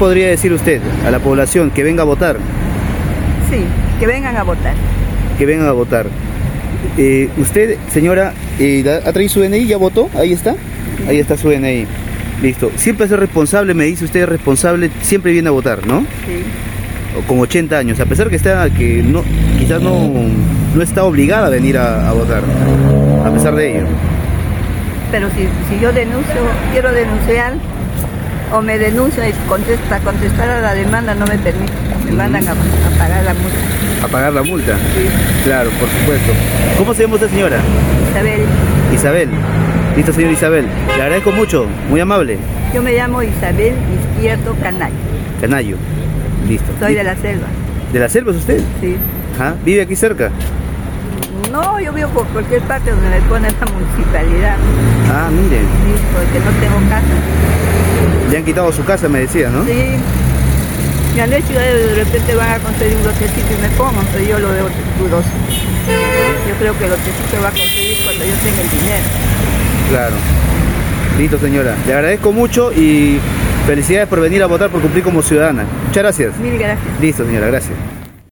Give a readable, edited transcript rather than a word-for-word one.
podría decir usted a la población que venga a votar? Sí, que vengan a votar. Que vengan a votar. Usted, señora, ¿ha traído su DNI? ¿Ya votó? Ahí está. Ahí está su DNI. Listo. Siempre es responsable, me dice usted, responsable, siempre viene a votar, ¿no? Sí. Con 80 años, a pesar que quizás no está obligada a venir a votar, a pesar de ello. Pero si yo quiero denunciar, o me denuncio y contestar a la demanda no me permite, me mandan a pagar la multa. ¿A pagar la multa? Sí. Claro, por supuesto. ¿Cómo se llama usted, señora? Isabel. Isabel. Listo, señor Isabel. Le agradezco mucho, muy amable. Yo me llamo Isabel Izquierdo Canayo. Canayo. Listo. Soy de la selva. ¿De la selva es usted? Sí. Ajá. ¿Vive aquí cerca? No, yo vivo por cualquier parte donde me pone la municipalidad. Ah, mire. Sí, porque no tengo casa. Le han quitado su casa, me decía, ¿no? Sí. Me han dicho que de repente van a conseguir un lotecito y me pongan, pero yo lo veo dudoso. Yo creo que el lotecito va a conseguir cuando yo tenga el dinero. Claro. Listo, señora. Le agradezco mucho y felicidades por venir a votar, por cumplir como ciudadana. Muchas gracias. Mil gracias. Listo, señora. Gracias.